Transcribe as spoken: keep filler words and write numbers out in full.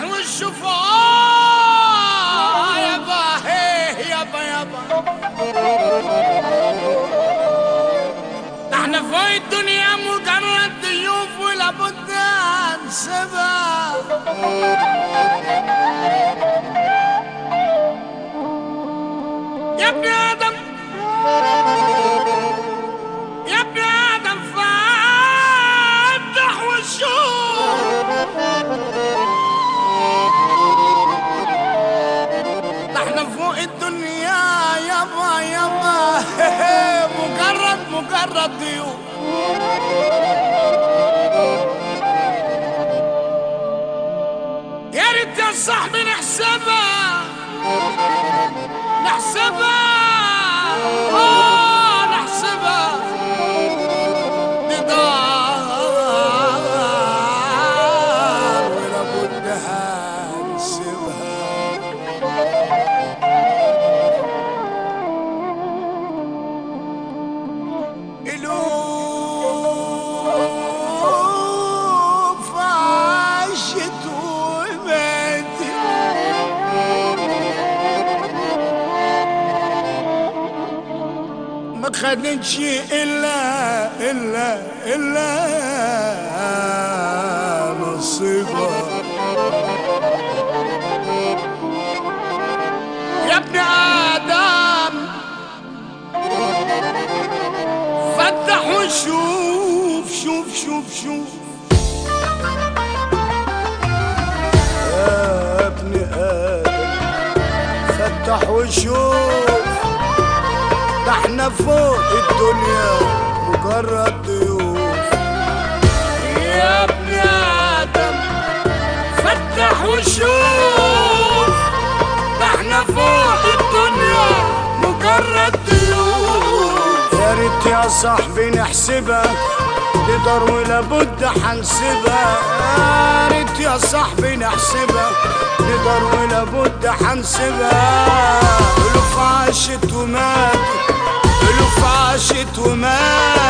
والشفاء يابا هيه يابا يابا. احنا في الدنيا مجرد ضيوف ولابد نسيبها. يا ابن آدم يا ابن آدم فتح وشوف، احنا فوق الدنيا يابا يابا مجرد مجرد ضيوف. يا ريت يا صاحبي نحسبها نحسبها آه نحسبها ندار ولا بدها نسيبها. الوف عاشت وماتت ما خدتش إلا إلا إلا نصيبها. يا ابن آدم فتح وشوف شوف شوف شوف. يا ابن آدم فتح وشوف، ده احنا فوق الدنيا مجرد ضيوف. يا ابن آدم فتح وشوف، ده احنا فوق الدنيا مجرد ضيوف. يا ريت يا صاحبي نحسبها نقدر ولا بد حنسيبها. يا ريت يا صاحبي نحسبها نقدر ولا بد حنسيبها. الوف عاشت وماتت الوف عاشت وماتت